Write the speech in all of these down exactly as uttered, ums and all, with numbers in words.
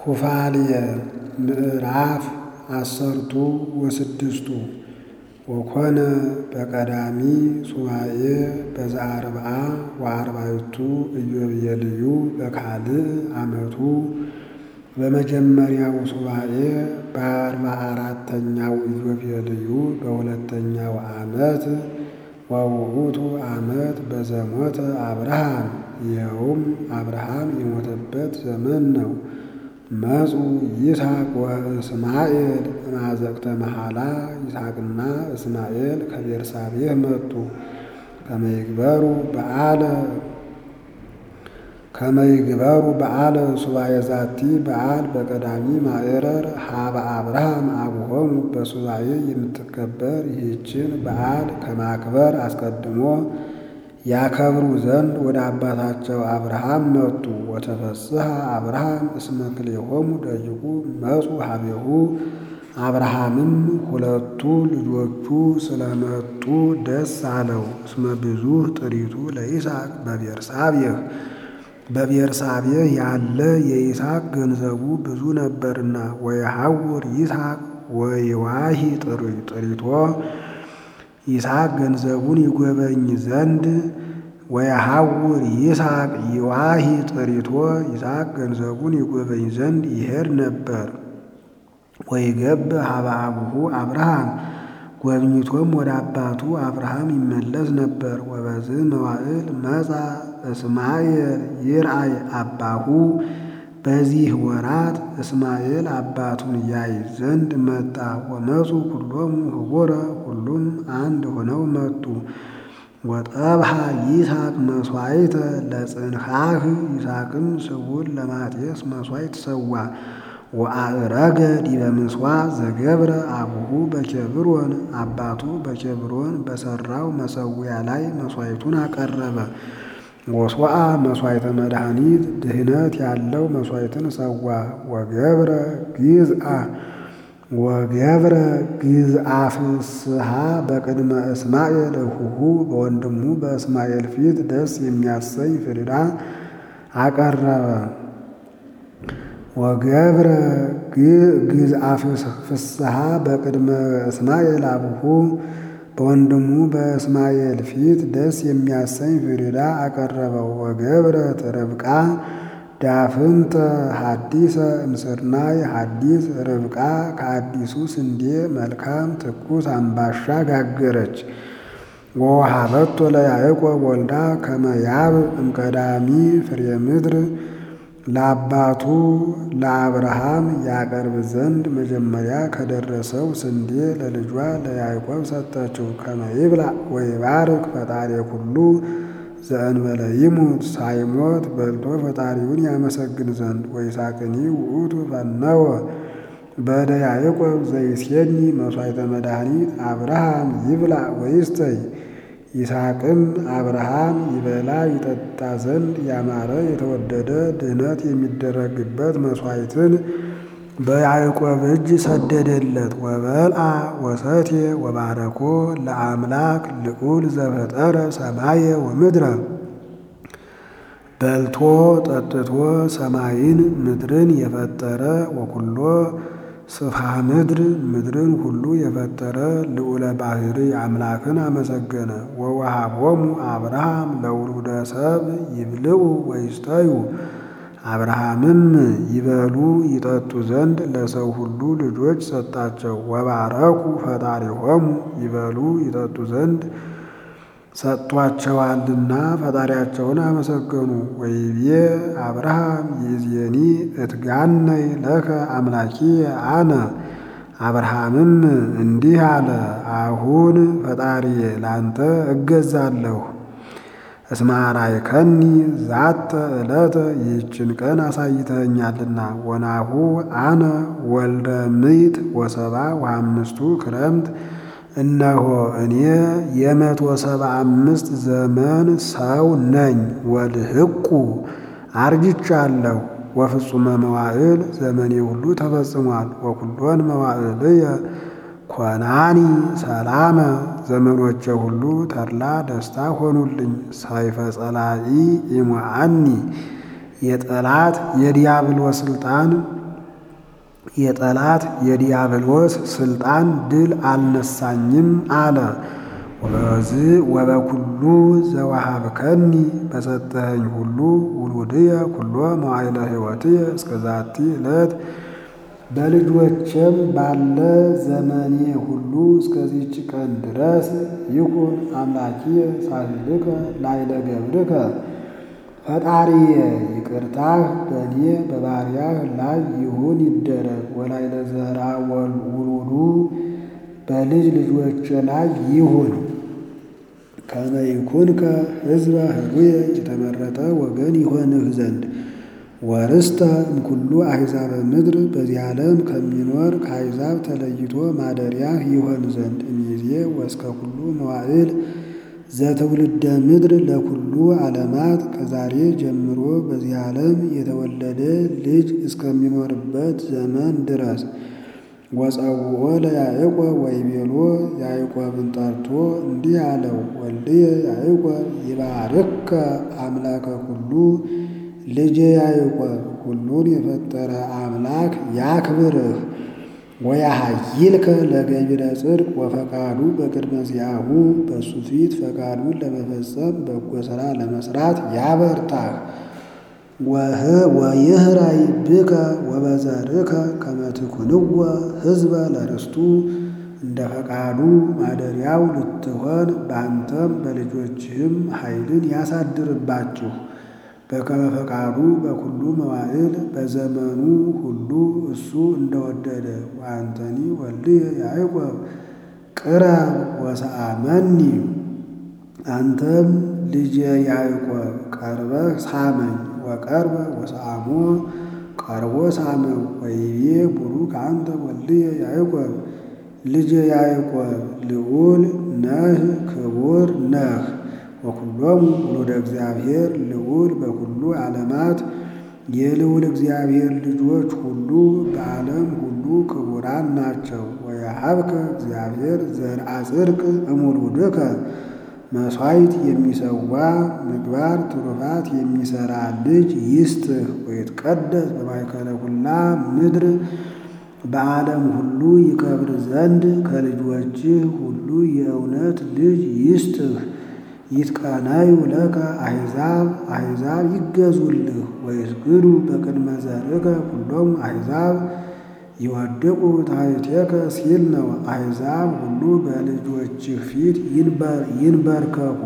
ኩፋልየ ምዕራፍ አሰርቱ ወስድስቱ ወኮነ በቀዳሚ ሱባዔ በዘአርብዓ ወአርባዕቱ ኢዮቤልዩ በካልእ ዓመቱ በመጀመሪያው ሱባዔ በአርባ አራተኛው ኢዮቤልዩ በሁለተኛው ዓመት ወውእቱ ዓመት በዘሞተ አብርሃም ይኸውም አብርሃም የሞተበት ዘመን ነው። መጹ ይስሐቅ ወእስማኤል እምአዘቅተ መሐላ ይስሐቅና እስማኤል ከቤርሳቤህ መጡ። ከመ ይግበሩ በዓለ ከመ ይግበሩ በዓለ ሱባዔ ዛቲ በዓል በቀዳሚ ማዕረር ሀበ አብርሃም አቡሆሙ በሱባዔ የምትከበር ይህችን በዓል ከማክበር አስቀድሞ ያከብሩ ዘንድ ወደ አባታቸው አብርሃም መጡ። ወተፈስሐ አብርሃም እስመ ክልኤሆሙ ደቂቁ መጹ ሀቤሁ አብርሃምም ሁለቱ ልጆቹ ስለመጡ ደስ አለው። እስመ ብዙኅ ጥሪቱ ለይስሐቅ በቤርሳቤህ በቤርሳቤህ ያለ የይስሐቅ ገንዘቡ ብዙ ነበርና። ወየሐውር ይስሐቅ ወይዋሂ ጥሪቶ ይስሐቅ ገንዘቡን ይጎበኝ ዘንድ ወየሐውር ይስሐቅ ይዋሂ ጥሪቶ ይስሐቅ ገንዘቡን ይጎበኝ ዘንድ ይሄድ ነበር። ወይገብእ ሀበ አቡሁ አብርሃም ጎብኝቶም ወደ አባቱ አብርሃም ይመለስ ነበር። ወበዝህ መዋዕል መጻ እስማኤል ይርአይ አባሁ በዚህ ወራት እስማኤል አባቱን ያይ ዘንድ መጣ። ወመፁ ኩሎሙ ህቡረ ሁሉም አንድ ሆነው መጡ። ወጠብሐ ይስሐቅ መሥዋዕተ ለጽንሐህ ይስሐቅም ስቡን ለማቴስ መሥዋዕት ሰዋ። ወአዕረገ ዲበ ምጽዋዕ ዘገብረ አቡሁ በኬብሮን አባቱ በኬብሮን በሠራው መሠዊያ ላይ መሥዋዕቱን አቀረበ። ወሶአ መሥዋዕተ መድኃኒት ድህነት ያለው መሥዋዕትን ሰዋ። ወገብረ ግዝአ ወገብረ ግዝአ ፍስሐ በቅድመ እስማኤል እኹሁ በወንድሙ በእስማኤል ፊት ደስ የሚያሰኝ ፍሪዳ አቀረበ። ወገብረ ግዝአ ፍስሐ በቅድመ እስማኤል አቡሁ በወንድሙ በእስማኤል ፊት ደስ የሚያሰኝ ፍሪዳ አቀረበው። ወገብረት ርብቃ ዳፍንተ ሐዲሰ እምስርናይ ሐዲስ ርብቃ ከአዲሱ ስንዴ መልካም ትኩስ አምባሻ ጋገረች። ወወሃበቶ ለያዕቆብ ወልዳ ከመ ያብእ እምቀዳሚ ፍሬ ምድር ለአባቱ ለአብርሃም ያቀርብ ዘንድ መጀመሪያ ከደረሰው ስንዴ ለልጇ ለያዕቆብ ሰጠችው። ከመ ይብላዕ ወይባርክ ፈጣሪ ኩሉ ዘእንበለ ይሙት ሳይሞት በልቶ ፈጣሪውን ያመሰግን ዘንድ። ወይስሐቅኒ ውእቱ ፈነወ በእደ ያዕቆብ ዘይሴኒ መሥዋዕተ መድኃኒት አብርሃም ይብላዕ ወይስተይ ይስሐቅም አብርሃም ይበላ ይጠጣ ዘንድ ያማረ የተወደደ ድህነት የሚደረግበት መሥዋዕትን በያዕቆብ እጅ ሰደደለት። ወበልዓ ወሰቴ ወባረኮ ለአምላክ ልዑል ዘፈጠረ ሰማየ ወምድረ በልቶ ጠጥቶ ሰማይን ምድርን የፈጠረ ወኩሎ ስፍሐ ምድር ምድርን ሁሉ የፈጠረ ልዑለ ባሕሪ አምላክን አመሰገነ። ወወሃቦሙ አብርሃም ለውሉደ ሰብእ ይብልዑ ወይስተዩ አብርሃምም ይበሉ ይጠጡ ዘንድ ለሰው ሁሉ ልጆች ሰጣቸው። ወባረኩ ፈጣሪሆሙ ይበሉ ይጠጡ ዘንድ ሰጥቷቸዋልና ፈጣሪያቸውን አመሰገኑ። ወይቤ አብርሃም ይእዜኒ እትጋነይ ለከ አምላኪየ አነ አብርሃምም እንዲህ አለ፣ አሁን ፈጣሪዬ ላንተ እገዛለሁ። እስመ አርአይከኒ ዛተ ዕለተ ይህችን ቀን አሳይተኸኛልና። ወናሁ አነ ወልደ ምዕት ወሰባ ወአምስቱ ክረምት እነሆ እኔ የመቶ ሰባ አምስት ዘመን ሰው ነኝ። ወልህቁ አርጅቻለሁ። ወፍጹመ መዋዕል ዘመኔ ሁሉ ተፈጽሟል። ወኩሎን መዋዕልየ ኮናኒ ሰላመ ዘመኖቼ ሁሉ ተድላ ደስታ ሆኑልኝ። ሰይፈ ጸላኢ ኢሙዓኒ የጠላት የዲያብሎስ ስልጣን የጠላት የዲያብሎስ ስልጣን ድል አልነሳኝም አለ። ወበዝ ወበኩሉ ዘወሃብከኒ በሰጠኸኝ ሁሉ ውሉድየ ኩሎ መዋዕለ ሕይወትየ እስከ ዛቲ ዕለት በልጆቼም ባለ ዘመኔ ሁሉ እስከዚች ቀን ድረስ ይኩን አምላኪየ ሳህልከ ላዕለ ገብርከ ፈጣሪየ ይቅርታህ በእኔ በባሪያህ ላይ ይሁን ይደረግ። ወላዕለ ዘርአ ወውሉዱ በልጅ ልጆች ላይ ይሁን። ከመ ይኩንከ ሕዝበ ኅሩየ የተመረጠ ወገን ይሆንህ ዘንድ ወርስተ እምኩሉ አሕዛበ ምድር በዚህ ዓለም ከሚኖር ከአሕዛብ ተለይቶ ማደሪያህ ይሆን ዘንድ እምይእዜ ወእስከ ኩሉ መዋዕል ዘትውልደ ምድር ለኩሉ ዓለማት ከዛሬ ጀምሮ በዚህ ዓለም የተወለደ ልጅ እስከሚኖርበት ዘመን ድረስ። ወጸውዖ ለያዕቆብ ወይቤሎ ያዕቆብን ጠርቶ እንዲህ አለው፣ ወልድየ ያዕቆብ ይባርከ አምላከ ኩሉ ልጄ ያዕቆብ ሁሉን የፈጠረ አምላክ ያክብርህ። ወያሃይልከ ለገቢረ ጽድቅ ወፈቃዱ በቅድመ ዚአሁ በእሱ ፊት ፈቃዱን ለመፈጸም በጎ ሥራ ለመስራት ያበርታህ። ወይህራይ ብከ ወበዘርከ ከመ ትኩንወ ሕዝበ ለርስቱ እንደ ፈቃዱ ማደሪያው ልትሆን በአንተም በልጆችህም ኃይልን ያሳድርባችሁ። በከመ ፈቃዱ በኩሉ መዋዕል በዘመኑ ሁሉ እሱ እንደወደደ። ወአንተኒ ወልድየ ያዕቆብ ቅረብ ወሰአመኒ አንተም ልጄ ያዕቆብ ቀርበህ ሳመኝ። ወቀርበ ወሰአሞ ቀርቦ ሳመው። ወይቤ ቡሩክ አንተ ወልድየ ያዕቆብ ልጄ ያዕቆብ ልዑል ነህ ክቡር ነህ። ወኩሎሙ ውሉደ እግዚአብሔር ልዑል በኩሉ ዓለማት የልዑል እግዚአብሔር ልጆች ሁሉ በዓለም ሁሉ ክቡራን ናቸው። ወየሀብከ እግዚአብሔር ዘርአ ጽድቅ እሙሉድከ መሥዋዕት የሚሰዋ ምግባር ትሩፋት የሚሠራ ልጅ ይስጥህ። ወይትቀደስ በማእከለ ኩላ ምድር በዓለም ሁሉ ይከብር ዘንድ ከልጆችህ ሁሉ የእውነት ልጅ ይስጥህ። ይትቀነዩ ለከ አሕዛብ አሕዛብ ይገዙልህ። ወይስግዱ በቅድመ ዘርከ ኩሎሙ አሕዛብ ይወድቁ ታሕቲከ ሲል ነው። አሕዛብ ሁሉ በልጆችህ ፊት ይንበርከኩ።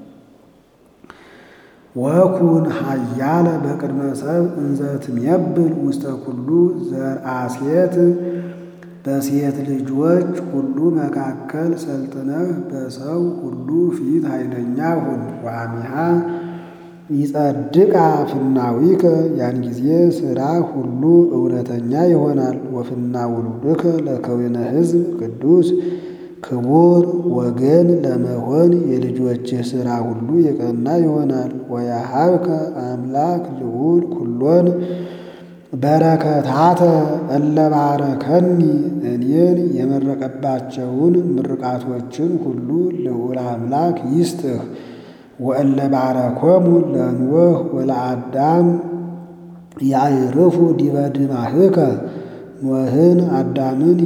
ወኩን ኃያለ በቅድመ ሰብእ እንዘ ትሜብል ውስተ ኩሉ ዘርአ ሴት በሴት ልጆች ሁሉ መካከል ሰልጥነህ በሰው ሁሉ ፊት ኃይለኛ ሁን። ወአሚሃ ይጸድቃ ፍናዊከ ያን ጊዜ ሥራ ሁሉ እውነተኛ ይሆናል። ወፍና ውሉድከ ለከዊነ ሕዝብ ቅዱስ ክቡር ወገን ለመሆን የልጆችህ ሥራ ሁሉ የቀና ይሆናል። ወያሃብከ አምላክ ልዑል ኩሎን በረከታተ እለ ባረከኒ እኔን የመረቀባቸውን ምርቃቶችን ሁሉ ልዑል አምላክ ይስጥህ። ወእለ ባረኮሙ ለኖኅ ወለአዳም ያዕርፉ ዲበ ድማህከ ኖኅን አዳምን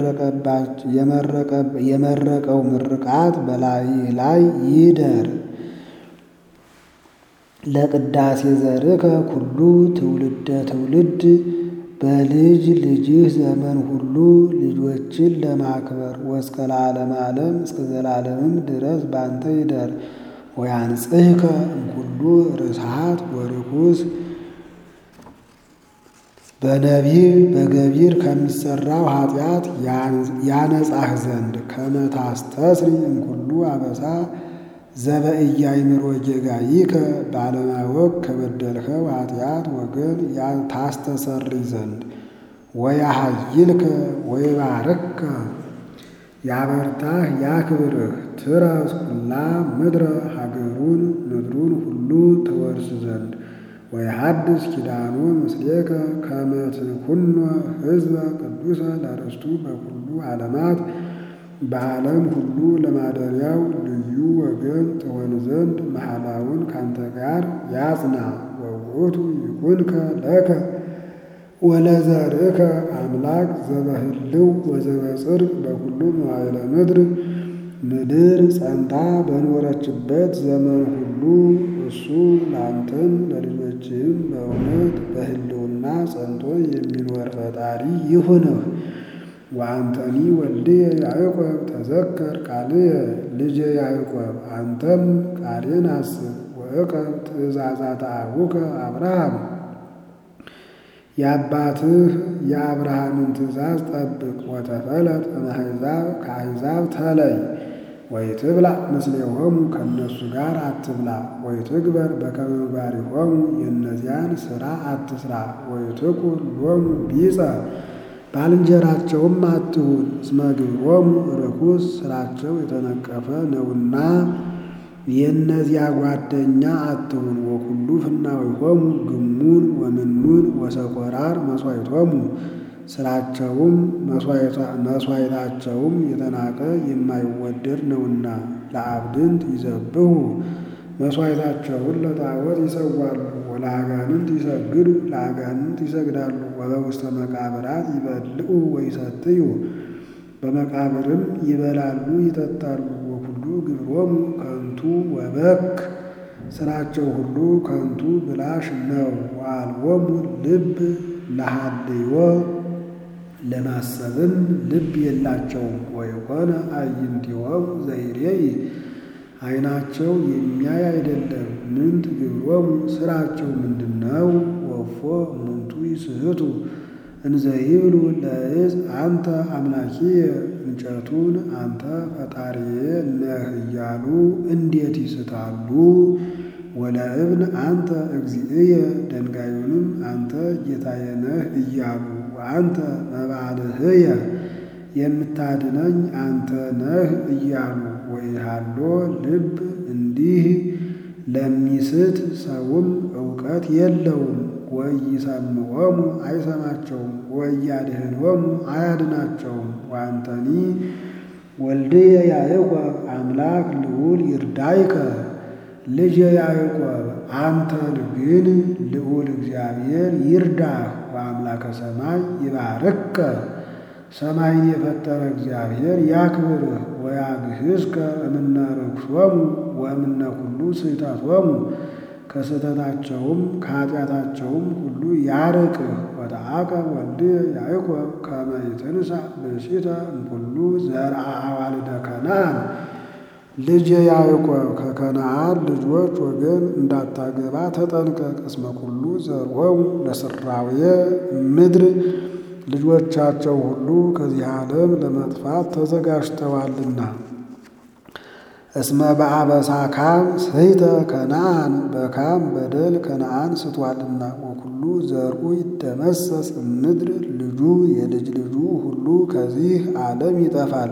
የመረቀው ምርቃት በላይህ ላይ ይደር። ለቅዳሴ ዘርከ ኩሉ ትውልደ ትውልድ በልጅ ልጅህ ዘመን ሁሉ ልጆችን ለማክበር ወእስከ ለዓለመ ዓለም እስከ ዘላለምም ድረስ ባንተ ይደር። ወያንጽሕከ እምኩሉ ርስሓት ወርኩስ በነቢብ በገቢር ከሚሠራው ኃጢአት ያነጻህ ዘንድ ከመ ታስተስሪ እምኩሉ አበሳ ዘበኢያእምሮ ጌጋይከ ባለማወቅ ከበደልኸው ኃጢአት ወገን ታስተሰሪ ዘንድ። ወያሃይልከ ወይባርከ ያበርታህ ያክብርህ። ትረስ ኩላ ምድረ ሀገሩን ምድሩን ሁሉ ትወርስ ዘንድ። ወይሐድስ ኪዳኖ ምስሌከ ከመ ትኩኖ ሕዝበ ቅዱሰ ለርስቱ በኩሉ ዓለማት በዓለም ሁሉ ለማደሪያው ልዩ ወገን ትሆን ዘንድ መሐላውን ካንተ ጋር ያጽና። ወውእቱ ይኩንከ ለከ ወለዘርእከ አምላክ ዘበህልው ወዘበጽድቅ በኩሉ መዋዕለ ምድር ምድር ጸንታ በኖረችበት ዘመን ሁሉ እሱ ለአንተም ለልጆችህም በእውነት በህልውና ጸንቶ የሚኖር ፈጣሪ ይሁንህ። ወአንተኒ ወልድየ ያዕቆብ ተዘከር ቃልየ ልጄ ያዕቆብ አንተም ቃሌን አስብ። ወዕቀብ ትእዛዛተ አቡከ አብርሃም የአባትህ የአብርሃምን ትእዛዝ ጠብቅ። ወተፈለጥ እምአሕዛብ ከአሕዛብ ተለይ። ወይትብላ ምስሌሆሙ ከእነሱ ጋር አትብላ። ወይትግበር በከመ ምግባሪሆሙ የእነዚያን ሥራ አትስራ። ወይትኩን ሎሙ ቢጸ ባልንጀራቸውም አትሁን። እስመ ግብሮሙ ርኩስ ሥራቸው የተነቀፈ ነውና የእነዚያ ጓደኛ አትሁን። ወኩሉ ፍናዊሆሙ ግሙን ወምኑን ወሰቆራር መሥዋዕቶሙ ሥራቸውም መሥዋዕታቸውም የተናቀ የማይወደድ ነውና። ለአብድንት ይዘብሑ መሥዋዕታቸውን ለጣዖት ይሰዋሉ። ወለአጋንንት ይሰግዱ ለአጋንንት ይሰግዳሉ። ወበውስተ መቃብራት ይበልዑ ወይሰትዩ በመቃብርም ይበላሉ ይጠጣሉ። ወኩሉ ግብሮሙ ከንቱ ወበክ ሥራቸው ሁሉ ከንቱ ብላሽ ነው። ወአልቦሙ ልብ ለሃልዮ ለማሰብም ልብ የላቸውም። ወይኮነ አዕይንቲሆሙ ዘይሬኢ ዓይናቸው የሚያይ አይደለም። ምንት ግብሮሙ ሥራቸው ምንድነው? ወፎ እሙንቱ ይስሕቱ እንዘ ይብሉ ለዕፅ አንተ አምላኪየ እንጨቱን አንተ ፈጣሪዬ ነህ እያሉ እንዴት ይስታሉ? ወለእብን አንተ እግዚእየ ደንጋዩንም አንተ ጌታዬ ነህ እያሉ አንተ መባልህየ የምታድነኝ አንተ ነህ እያሉ። ወይሃሎ ልብ እንዲህ ለሚስት ሰውም ዕውቀት የለውም። ወኢይሰምዖሙ አይሰማቸውም። ወኢያድኅኖሙ አያድናቸውም። ወአንተኒ ወልድየ ያዕቆብ አምላክ ልዑል ይርዳይከ ልጄ ያዕቆብ አንተን ግን ልዑል እግዚአብሔር ይርዳህ። ወአምላከ ሰማይ ይባርከ ሰማይን የፈጠረ እግዚአብሔር ያክብርህ። ወያግህዝከ እምነ ርኩሶሙ ወእምነ ኩሉ ስሕተቶሙ ከስህተታቸውም ከኃጢአታቸውም ሁሉ ያርቅህ። ወተዓቀብ ወልድየ ያዕቆብ ከመ ይትንሣእ ብእሲተ እምኩሉ ዘርአ አዋልደ ከነዓን ልጄ ያዕቆብ ከከነዓን ልጆች ወገን እንዳታገባ ተጠንቀቅ። እስመ ኩሉ ዘርዖሙ ለስራውየ ምድር ልጆቻቸው ሁሉ ከዚህ ዓለም ለመጥፋት ተዘጋጅተዋልና። እስመ በአበሳ ካም ስሕተ ከነዓን በካም በደል ከነዓን ስቷልና። ወኩሉ ዘርኡ ይደመሰስ እምድር ልጁ የልጅ ልጁ ሁሉ ከዚህ ዓለም ይጠፋል።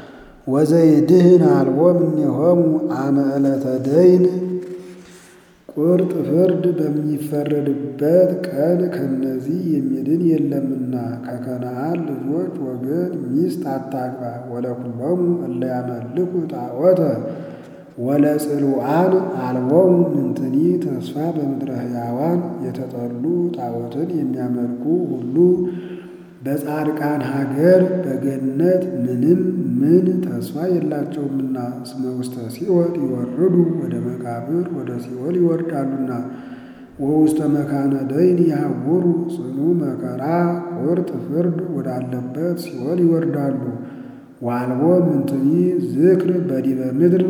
ወዘይድህን አልቦ እምኔሆሙ አመ ዕለተ ደይን ቁርጥ ፍርድ በሚፈረድበት ቀን ከነዚህ የሚድን የለምና። ከከነዓን ልጆች ወገን ሚስት አታግባ። ወለኩሎሙ እለ ያመልኩ ጣዖተ ወለጽሉዓን አልቦሙ ምንትኒ ተስፋ በምድረ ሕያዋን የተጠሉ ጣዖትን የሚያመልኩ ሁሉ በጻድቃን ሀገር በገነት ምንም ምን ተስፋ የላቸውምና። እስመ ውስተ ሲኦል ይወርዱ ወደ መቃብር ወደ ሲኦል ይወርዳሉና። ወውስተ መካነ ደይን ያውሩ ጽኑ መከራ ቁርጥ ፍርድ ወዳለበት ሲኦል ይወርዳሉ። ወአልቦ ምንትኒ ዝክር በዲበ ምድር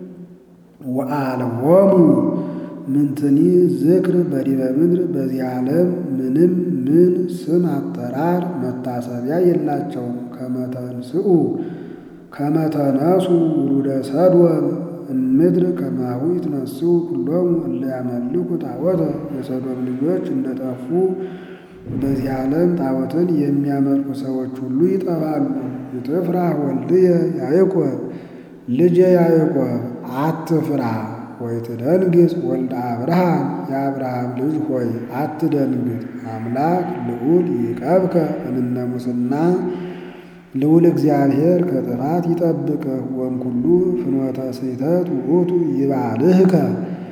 ወአልቦሙ ምንትኒ ዝክር በዲበ ምድር በዚህ ዓለም ምንም ምን ስም አጠራር መታሰቢያ የላቸውም። ከመተንስኡ ከመተነሱ ውሉደ ሰዶም እምድር ከማሁ ይትነስኡ ኩሎሙ እለ ያመልኩ ጣዖተ የሰዶም ልጆች እንደጠፉ በዚህ ዓለም ጣዖትን የሚያመልኩ ሰዎች ሁሉ ይጠፋሉ። ይትፍራህ ወልድየ ያዕቆብ ልጄ ያዕቆብ አትፍራ። ወይትደንግጽ ወልደ አብርሃም የአብርሃም ልጅ ሆይ አትደንግጥ። አምላክ ልዑል ይቀብከ እምነ ሙስና ልዑል እግዚአብሔር ከጥፋት ይጠብቅህ። ወእምኩሉ ፍኖተ ስሕተት ውእቱ ይባልህከ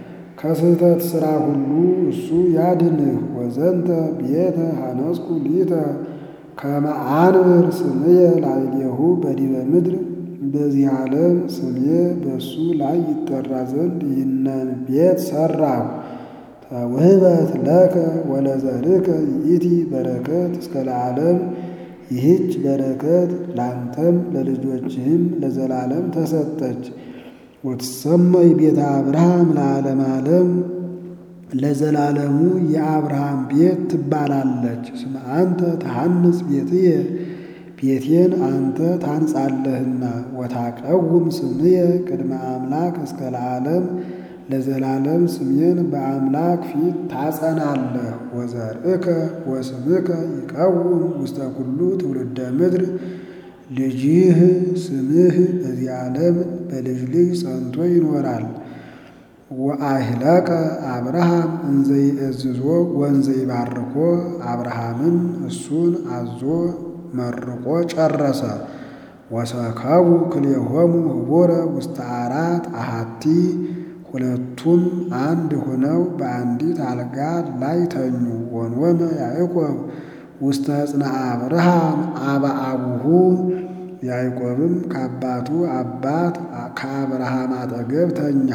ከስህተት ሥራ ሁሉ እሱ ያድንህ። ወዘንተ ቤተ ሐነጽኩ ሊተ ከመ አንብር ስምየ ላዕሌሁ በዲበ ምድር። በዚህ ዓለም ስሜ በእሱ ላይ ይጠራ ዘንድ ይህንን ቤት ሠራሁ። ተውህበት ለከ ወለዘርከ ይእቲ በረከት እስከ ለዓለም። ይህች በረከት ላንተም ለልጆችህም ለዘላለም ተሰጠች። ወትሰመይ ቤተ አብርሃም ለዓለም ዓለም። ለዘላለሙ የአብርሃም ቤት ትባላለች። እስመ አንተ ተሐንጽ ቤትየ ቤቴን አንተ ታንጻለህና። ወታቀውም ስምየ ቅድመ አምላክ እስከ ለዓለም ለዘላለም ስሜን በአምላክ ፊት ታጸናለህ። ወዘርእከ ወስምከ ይቀውም ውስተ ኩሉ ትውልደ ምድር። ልጅህ ስምህ በዚህ ዓለም በልጅ ልጅ ጸንቶ ይኖራል። ወአህለቀ አብርሃም እንዘ ይእዝዞ ወንዘ ይባርኮ። አብርሃምም እሱን አዞ መርቆ ጨረሰ። ወሰከቡ ክልኤሆሙ ህቡረ ውስተ አራት አሐቲ። ሁለቱም አንድ ሆነው በአንዲት አልጋ ላይ ተኙ። ወንወመ ያዕቆብ ውስተ ዕፅነ አብርሃም አበ አቡሁ። ያዕቆብም ከአባቱ አባት ከአብርሃም አጠገብ ተኛ።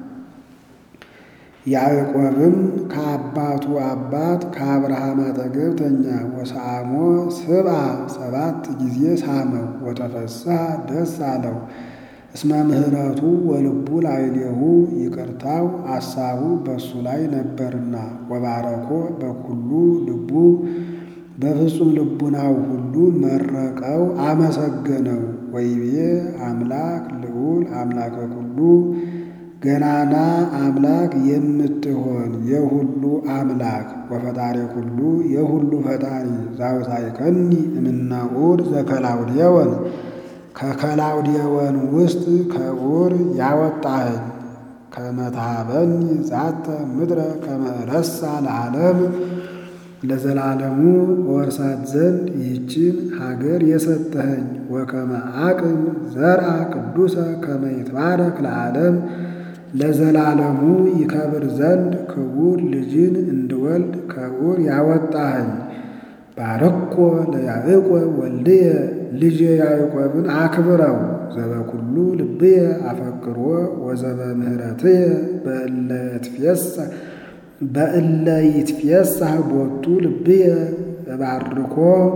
ያዕቆብም ከአባቱ አባት ከአብርሃም አጠገብ ተኛ። ወሰአሞ ስብዓ ሰባት ጊዜ ሳመው። ወተፈስሐ ደስ አለው። እስመ ምሕረቱ ወልቡ ላዕሌሁ ይቅርታው አሳቡ በእሱ ላይ ነበርና። ወባረኮ በኩሉ ልቡ በፍጹም ልቡናው ሁሉ መረቀው አመሰገነው። ወይቤ አምላክ ልዑል አምላከ ኩሉ ገናና አምላክ የምትሆን የሁሉ አምላክ ወፈጣሪ ኩሉ የሁሉ ፈጣሪ ዛውታይከኒ እምነ ዑር ዘከላውዴዎን ከከላውዴዎን ውስጥ ከዑር ያወጣኸኝ። ከመ ትሃበኒ ዛተ ምድረ ከመ እረሳ ለዓለም ለዘላለሙ ወርሳት ዘንድ ይህችን ሀገር የሰጠኸኝ። ወከመ አቅም ዘርአ ቅዱሰ ከመ ይትባረክ ለዓለም ለዘላለሙ ይከብር ዘንድ ክቡር ልጅን እንድወልድ ከዑር ያወጣኸኝ። ባርኮ ለያዕቆብ ወልድየ ልጄ ያዕቆብን አክብረው። ዘበኩሉ ልብየ አፈቅሮ ወዘበ ምህረትየ በእለ ይትፌሳህ በእለ ይትፌሳህ ቦቱ ልብየ ባርኮ።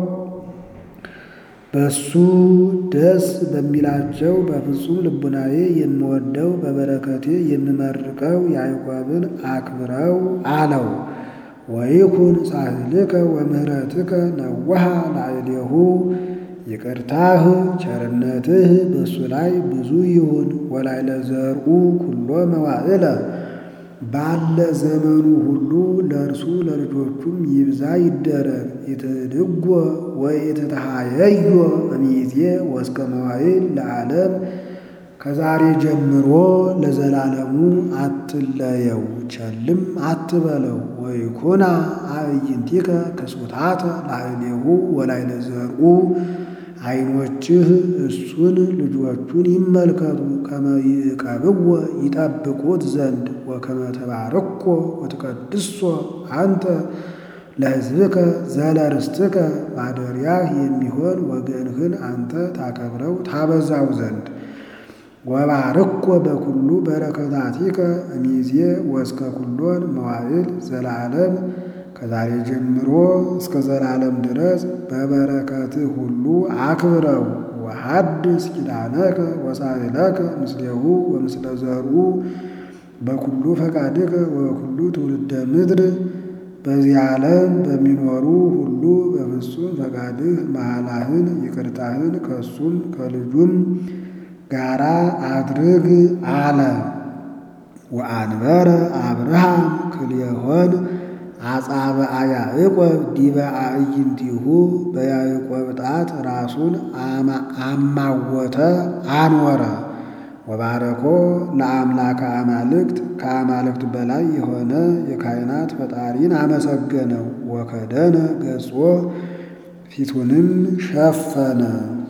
በሱ ደስ በሚላቸው በፍጹም ልቡናዬ የምወደው በበረከቴ የምመርቀው ያዕቆብን አክብረው አለው። ወይኩን ሳህልከ ወምህረትከ ነዋሃ ላዕሌሁ። ይቅርታህ ቸርነትህ በእሱ ላይ ብዙ ይሁን። ወላዕለ ዘርኡ ኩሎ መዋዕለ ባለ ዘመኑ ሁሉ ለእርሱ ለልጆቹም ይብዛ ይደረግ። ኢትድጎ ወኢትትሃየዮ እምይእዜ ወእስከ መዋዕል ለዓለም። ከዛሬ ጀምሮ ለዘላለሙ አትለየው ቸልም አትበለው። ወይኩና አዕይንቲከ ክሱታተ ላዕሌሁ ወላዕለ ዘርኡ። ዓይኖችህ እሱን ልጆቹን ይመልከቱ። ከመ ይዕቀብዎ ይጠብቁት ዘንድ። ወከመ ተባርኮ ወትቀድሶ አንተ ለሕዝብከ ዘለርስትከ። ማደሪያህ የሚሆን ወገንህን አንተ ታከብረው ታበዛው ዘንድ። ወባርኮ በኩሉ በረከታቲከ እምይእዜ ወእስከ ኩሎን መዋዕል ዘላለም። ከዛሬ ጀምሮ እስከ ዘላለም ድረስ በበረከትህ ሁሉ አክብረው። ወሐድስ ኪዳነከ ወሳዕለከ ምስሌሁ ወምስለ ዘርኡ በኩሉ ፈቃድከ ወበኩሉ ትውልደ ምድር። በዚህ ዓለም በሚኖሩ ሁሉ በፍጹም ፈቃድህ መሐላህን ይቅርታህን ከሱም ከልጁም ጋራ አድርግ አለ። ወአንበረ አብርሃም ክልኤሆን አጻብአ ያዕቆብ ዲበ አዕይንቲሁ። በያዕቆብ ጣት ራሱን አማወተ አኖረ። ወባረኮ ለአምላከ አማልክት ከአማልክት በላይ የሆነ የካህናት ፈጣሪን አመሰገነው። ወከደነ ገጾ ፊቱንም ሸፈነ።